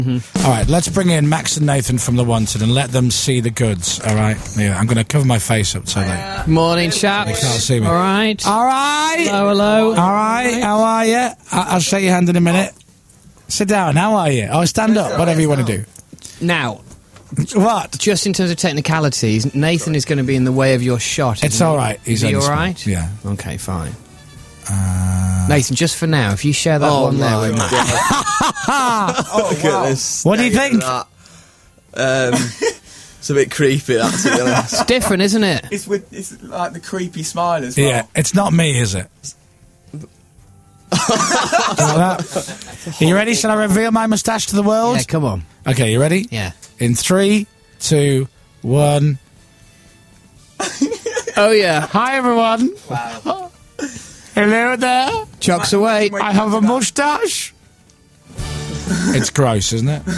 All right, let's bring in Max and Nathan from The Wanted and let them see the goods, all right? Yeah, I'm going to cover my face up so they... Morning, chaps. They can't see me. All right. All right. Hello. All right, how are you? I'll shake your hand in a minute. Sit down, how are you? Oh, stand up, whatever you want to do. Now, What? just in terms of technicalities, Nathan is going to be in the way of your shot. It's isn't he? all right. Is he all right? Yeah. Okay, fine. Nathan, just for now, if you share that one there with Matt. Look at this. What do you think? It's a bit creepy, that's it. It's different, isn't it? It's like the creepy smile as well. Yeah, it's not me, is it? Are you ready? Shall I reveal my moustache to the world? Yeah, come on. Okay, you ready? Yeah. In 3, 2, 1. Oh, yeah. Hi, everyone. Wow. Hello there. Chocks away. I have a moustache. It's gross, isn't it?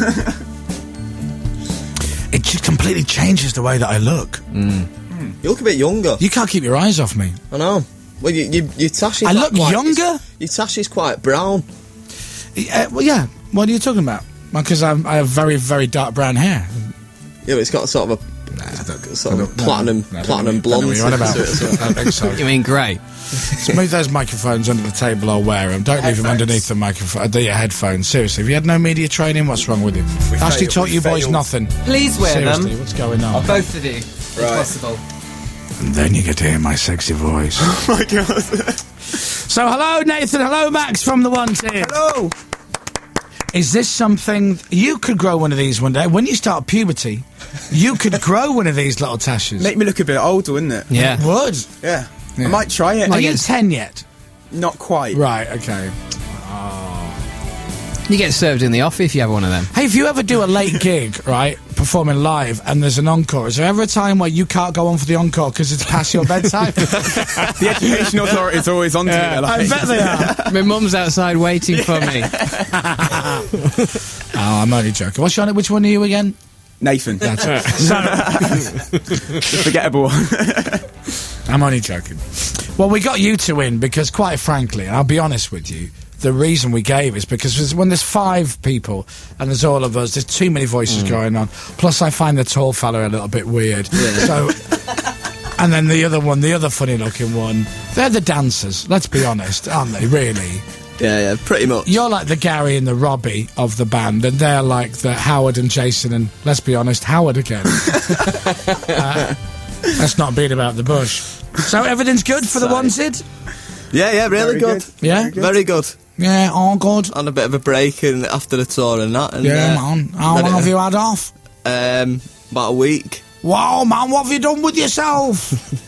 It just completely changes the way that I look. You look a bit younger. You can't keep your eyes off me. I know. Well, your tash is I look younger? Your tash is quite brown. Well, yeah. What are you talking about? Because I have very, very dark brown hair. Yeah, but it's got sort of a platinum blonde. What about? I don't think so. You mean grey? Move those microphones under the table or wear them. Don't leave them underneath the microphone. The headphones. Seriously, have you had no media training? What's wrong with you? Ashley taught you boys nothing. Please wear Seriously, them. what's going on? Both of you, if possible. And then you get to hear my sexy voice. Oh my god. So, hello, Nathan. Hello, Max from The Wanted. Hello. Is this something... You could grow one of these one day. When you start puberty, you could grow one of these little tashes. Make me look a bit older, wouldn't it? Yeah. It would. Yeah. Yeah. I might try it. Are you 10 yet? Not quite. Right, okay. You get served in the off if you have one of them. Hey, if you ever do a late gig, right, performing live, and there's an encore, is there ever a time where you can't go on for the encore because it's past your bedtime? The Education Authority is always on to me. I bet they are. My mum's outside waiting for me. Oh, I'm only joking. Which one are you again? Nathan. That's it. So, The forgettable one. I'm only joking. Well, we got you two in because, quite frankly, and I'll be honest with you, the reason we gave is because when there's 5 people and there's all of us, there's too many voices going on. Plus, I find the tall fella a little bit weird. So, and then the other funny-looking one, they're the dancers. Let's be honest, aren't they? Really. Yeah, pretty much. You're like the Gary and the Robbie of the band, and they're like the Howard and Jason, and let's be honest, Howard again. Let's not beat about the bush. So everything's good for The Wanted? Yeah, really good. Yeah? Very good. Yeah, all good. On a bit of a break and after the tour and that. And, Yeah, man. How long have you had off? About a week. Wow, man, what have you done with yourself?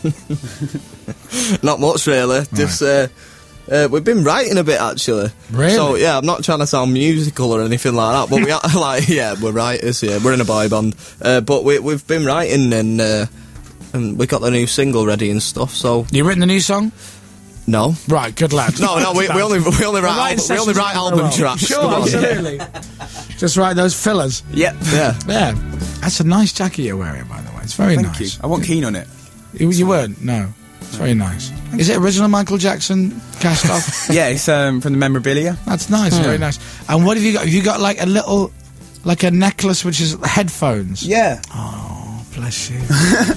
Not much, really. Just, we've been writing a bit, actually. Really? So, yeah, I'm not trying to sound musical or anything like that, but we are, we're writers, yeah. We're in a boy band. But we've been writing and we got the new single ready and stuff, so... You written the new song? No. Right, good lad. No, we only write album tracks. Sure, absolutely. Just write those fillers. Yep. Yeah. Yeah. That's a nice jacket you're wearing, by the way. It's very Thank nice. you. I wasn't keen on it. You weren't? No. It's very nice. Is it original Michael Jackson cast off? Yeah, it's from the memorabilia. That's nice, very nice. And what have you got? Have you got like a little, like a necklace which is headphones? Yeah. Oh, bless you.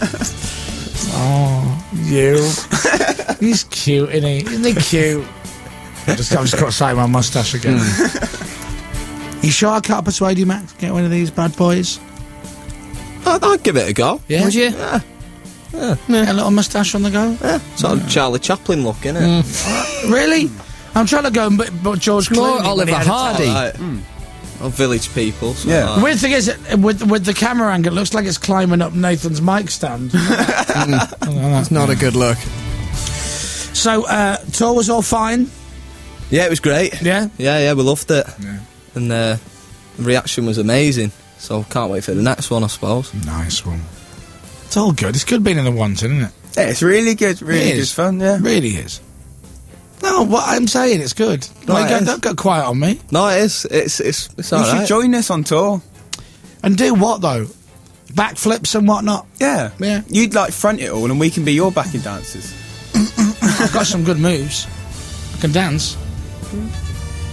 Oh, you. He's cute, isn't he? Isn't he cute? I've just got sight of my moustache again. You sure I can't persuade you, Max? Get one of these bad boys? I'd give it a go. Yeah? Would you? Yeah. A little moustache on the go? Yeah. Sort of Charlie Chaplin look, innit? Really? I'm trying to go but George More Clooney. Oliver Hardy. Right. Or Village People. Yeah. Weird thing is, with the camera angle, it looks like it's climbing up Nathan's mic stand. It's not a good look. So, tour was all fine? Yeah, it was great. Yeah? Yeah, we loved it. Yeah. And the reaction was amazing. So can't wait for the next one, I suppose. Nice one. It's all good. It's good being in The Wanted, isn't it? Yeah, it's really good. Really It good is. fun, yeah. Really is. No, what I'm saying, it's good. No, Like, it is. don't go quiet on me. No, it is. It's You should alright. join us on tour. And do what, though? Backflips and whatnot? Yeah. Yeah. You'd like front it all and we can be your backing dancers. I've got some good moves. I can dance.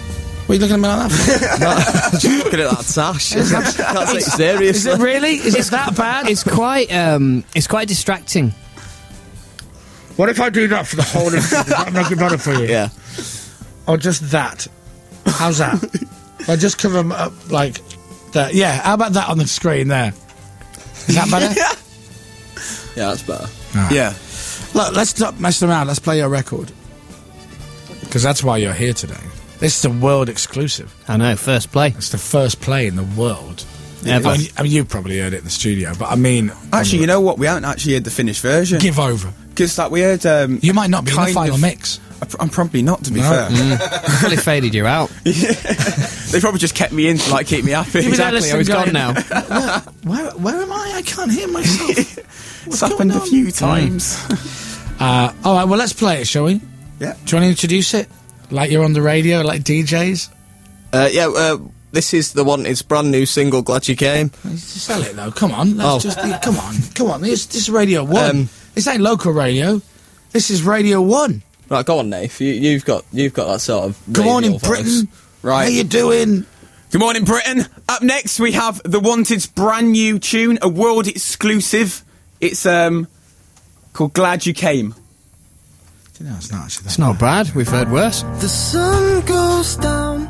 What are you looking at me like that for? Just looking at that sash. Can't take it seriously. Is it really? Is it that bad? It's quite distracting. What if I do that for the whole interview? Does that make it better for you? Yeah. Or just that? How's that? I just cover them up like that. Yeah, how about that on the screen there? Is that better? Yeah, that's better. Right. Yeah. Look, let's stop messing around. Let's play your record. Because that's why you're here today. This is a world exclusive. I know, first play. It's the first play in the world. Ever. I mean, you probably heard it in the studio, but I mean... Actually, you know what? We haven't actually heard the finished version. Give over. Because we heard... You might not be in the kind final of- mix. I'm probably not, to be No. fair. Fully faded you out. They probably just kept me in to, like, keep me happy. Exactly, I was gone now. Where am I? I can't hear myself. It's happened a few times. All right, well, let's play it, shall we? Yeah. Do you want to introduce it? Like you're on the radio, like DJs? This is the one. It's brand new single. Glad you came. Just sell it, though. Come on. Oh. Come on. This is Radio 1. This ain't local radio. This is Radio 1. Right, go on, Nath. You've got that sort of. Good morning, radio voice. Britain. Right. How you doing? Good morning, Britain. Up next, we have The Wanted's brand new tune, a world exclusive. It's called Glad You Came. No, it's not actually that. It's not bad, we've heard worse. The sun goes down.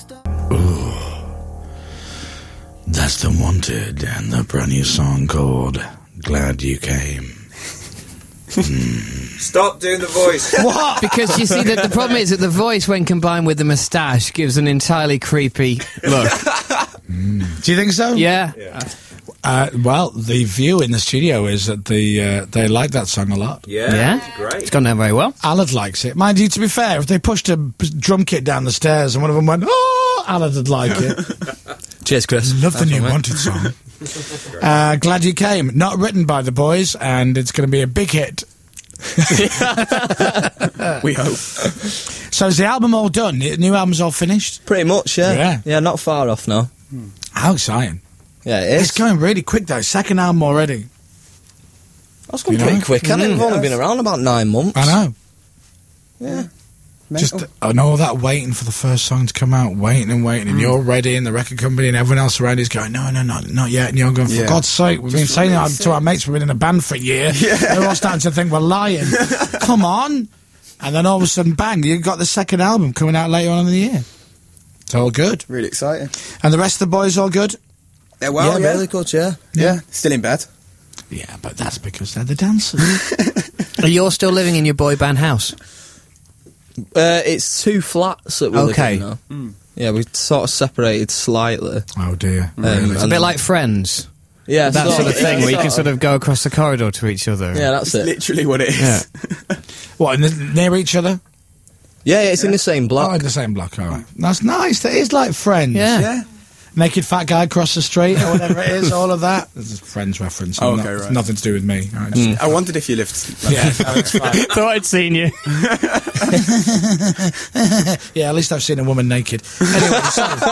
That's The Wanted and the brand new song called Glad You Came. Stop doing the voice. What? Because you see, the problem is that the voice, when combined with the moustache, gives an entirely creepy look. Do you think so? Yeah. Well, the view in the studio is that they like that song a lot. Yeah? It's great. It's gone down very well. Alad likes it. Mind you, to be fair, if they pushed a drum kit down the stairs and one of them went, oh, Alad would like it. Cheers, Chris. Love the new Wanted song. Glad You Came. Not written by the boys, and it's going to be a big hit. We hope. So is the album all done? The new album's all finished? Pretty much, yeah. Yeah. Not far off now. How exciting. Yeah, it is. It's going really quick, though. Second album already. That's gone You pretty know? quick, hasn't it? We've only been around about 9 months. I know. Yeah. Just and all that waiting for the first song to come out, waiting, and you're ready, and the record company and everyone else around is going, no, not yet. And you're going, for God's sake, we've been saying that to our mates, we've been in a band for a year. They're all starting to think we're lying. Come on. And then all of a sudden, bang, you've got the second album coming out later on in the year. It's all good. Really exciting. And the rest of the boys all good? Yeah, well, really good, yeah. Yeah, still in bed. Yeah, but that's because they're the dancers. Are you all still living in your boy band house? It's 2 flats that we live Okay. in now. Yeah, we sort of separated slightly. Oh, dear. It's a bit like Friends. Yeah, That sort of thing, where you can sort of go across the corridor to each other. Yeah, that's it. Literally what it is. Yeah. What, near each other? Yeah, it's in the same Oh, block. in the same block, all right. That's nice. That is like Friends. Yeah. Yeah. Naked fat guy across the street or whatever it is, all of that. This is a Friends reference. Oh, I'm okay, not- right. Nothing to do with me. All right, just- I wondered if you lived. yeah, no, it's fine. Thought I'd seen you. Yeah, at least I've seen a woman naked. Anyway,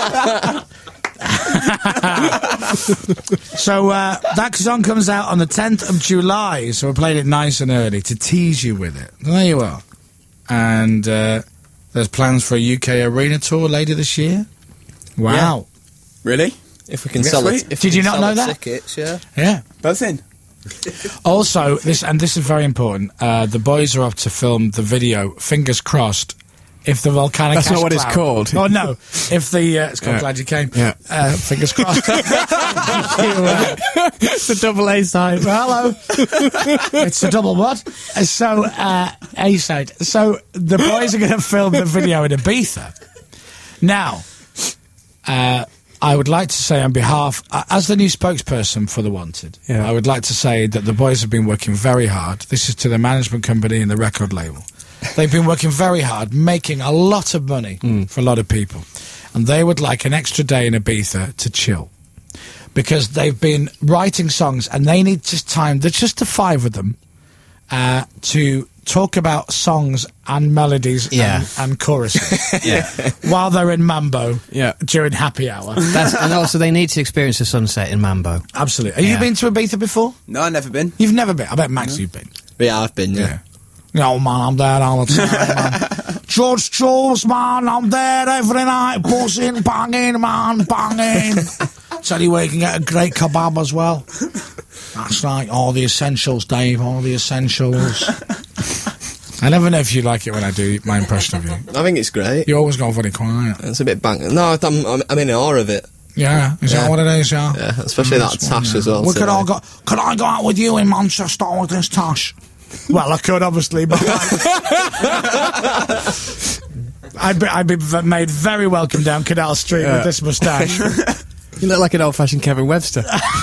so that song comes out on the 10th of July, so we're playing it nice and early to tease you with it. There you are. And there's plans for a UK arena tour later this year. Wow. Really? If we can Yes, sell sweet. it. If Did we you can not sell know the that? Tickets, yeah. Yeah. Buzzing. Also, this is very important. The boys are up to film the video. Fingers crossed. If the volcanic That's ash not what it's cloud- called. Oh no! If the it's called Yeah. Glad You Came. Yeah. Fingers crossed. It's a double A side. Hello. It's a double what? So A side. So the boys are going to film the video in Ibiza. Now, I would like to say on behalf, as the new spokesperson for The Wanted, Yeah. I would like to say that the boys have been working very hard. This is to the management company and the record label. They've been working very hard, making a lot of money for a lot of people. And they would like an extra day in Ibiza to chill. Because they've been writing songs and they need just time, there's just the 5 of them, to talk about songs and melodies Yeah. and choruses while they're in Mambo during happy hour. And also, they need to experience the sunset in Mambo. Absolutely. Have you been to Ibiza before? No, I've never been. You've never been. I bet Max, you've been. Yeah, I've been, yeah. No, man, I'm there all the time, man. George Jules, man, I'm there every night, buzzing, banging, man, banging. Tell you where you can get a great kebab as well. That's right, all the essentials, Dave, all the essentials. I never know if you like it when I do my impression of you. I think it's great. You always go very quiet. It's a bit bang. No, I'm in awe of it. Yeah, is that what it is, yeah? Yeah, especially that tash as well. We could all go. Could I go out with you in Manchester with this tash? Well, I could, obviously, but I'd be made very welcome down Canal Street with this moustache. You look like an old-fashioned Kevin Webster.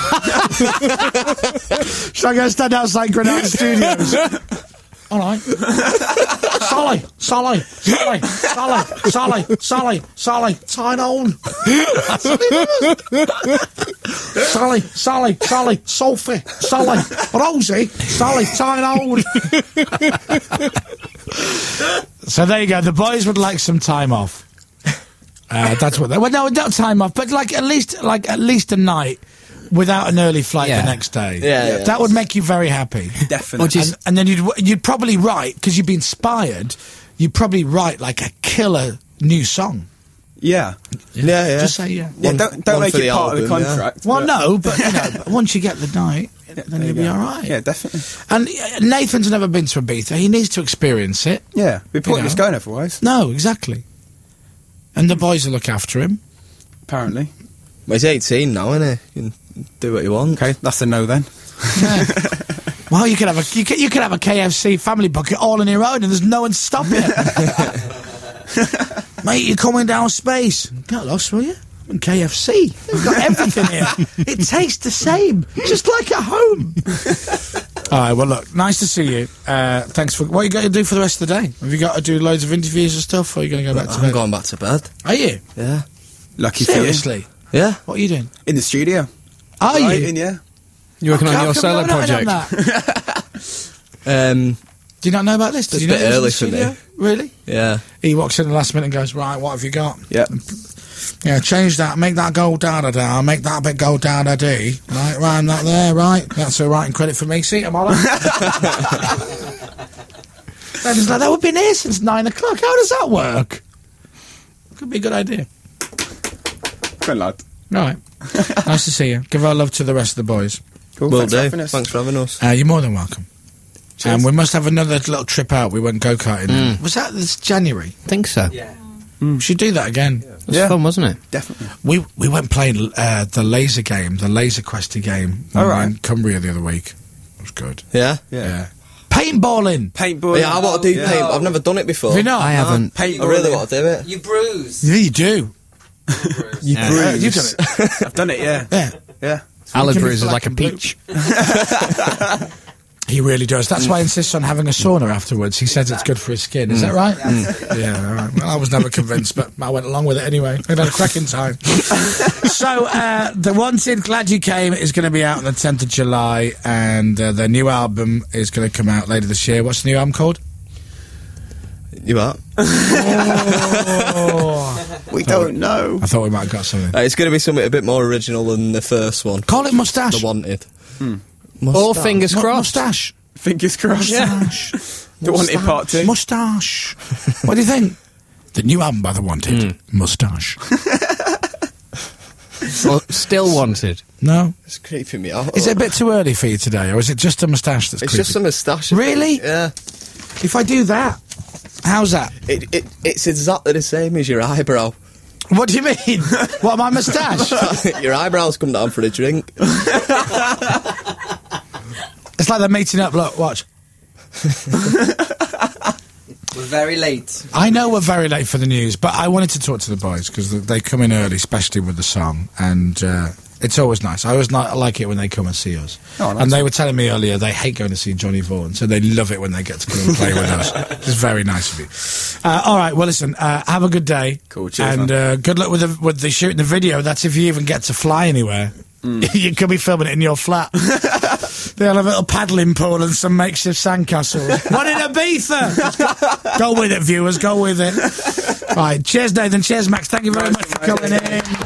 Should I go stand outside Granada Studios? All right. Sally, time on. Sally, Sophie, Sally, Rosie, Sally, time on. So there you go. The boys would like some time off. That's what they. Well, no, not time off, but at least a night without an early flight the next day. Yeah. That would make you very happy. Definitely. And then you'd probably write, because you'd be inspired, you'd probably write like a killer new song. Yeah. Yeah. Just say yeah. Yeah, don't make it part of the contract. Well, no, but but once you get the night, then you'll be all right. Yeah, definitely. And Nathan's never been to Ibiza. He needs to experience it. Yeah, we're pointless going otherwise. No, exactly. And the boys will look after him. Apparently. Well, he's 18 now, isn't he? You can do what you want. Okay, that's a no then. Yeah. Well, you could have a KFC family bucket all on your own, and there's no one stopping it. Mate, you're coming down space. Get lost, will you? And KFC. They've got everything here. It tastes the same, just like at home. All right, well, look, nice to see you. Thanks for... What are you going to do for the rest of the day? Have you got to do loads of interviews and stuff, or are you going to go back to bed? I'm going back to bed. Are you? Yeah. Lucky Seriously? Yeah. What are you doing? in the studio. Are you? Yeah. You're working on your solo project. Do you not know about this? Did It's you a know bit he was in early the for me. studio? Really? Yeah. He walks in the last minute and goes, right, what have you got? Yeah. Yeah, change that, make that go da-da-da, make that bit go da-da-dee. Right, rhyme that there, right? That's a writing credit for me. See, I'm all right. Then he's like, that would been here since 9 o'clock. How does that work? Could be a good idea. Good lad. Right. Nice to see you. Give our love to the rest of the boys. Cool. Will Thanks for do. having us. Thanks for having us. You're more than welcome. Cheers. We must have another little trip out. We went go-karting. Was that this January? think so. We should do that again. It was fun, wasn't it? Definitely. We went playing the laser game, the Laser Questy game. All right. In Cumbria the other week. It was good. Yeah? Yeah. Paintballing. Paintball. Yeah, I want to do paint. I've never done it before. Have you not? I haven't. I really want to do it. You bruise. Yeah, you do. You Yeah, you've done it. I've done it, yeah. Yeah. Yeah. Alan Can be Bruce is black like a and blue. peach. He really does. That's why he insists on having a sauna afterwards. He says it's good for his skin. Is that right? Yeah, all right. Well, I was never convinced, but I went along with it anyway. I had a cracking time. So, The Wanted, Glad You Came, is going to be out on the 10th of July, and their new album is going to come out later this year. What's the new album called? You are? We don't know. I thought we might have got something. It's going to be something a bit more original than the first one. Call it Moustache. The Wanted. All fingers crossed. Moustache. Fingers crossed. Moustache. The Wanted Part 2. Moustache. What do you think? The new album by The Wanted. Moustache. Well, still wanted. No? It's creeping me out. Is it a bit too early for you today, or is it just a moustache that's It's creepy? just a moustache. Really? Yeah. If I do that, how's that? It's exactly the same as your eyebrow. What do you mean? What, my moustache? Your eyebrows come down for a drink. It's like they're meeting up. Look, watch. We're very late. I know we're very late for the news, but I wanted to talk to the boys because they come in early, especially with the song, and it's always nice. I always like it when they come and see us. Oh, nice. And they were telling me earlier they hate going to see Johnny Vaughan, so they love it when they get to come and play with us. It's very nice of you. All right, well, listen, have a good day. Cool, cheers, and good luck with the shooting the video. That's if you even get to fly anywhere. You could be filming it in your flat. They'll have a little paddling pool and some makeshift sandcastles. What in Ibiza? Go with it, viewers. Go with it. Right. Cheers, Nathan. Cheers, Max. Thank you very much for coming in.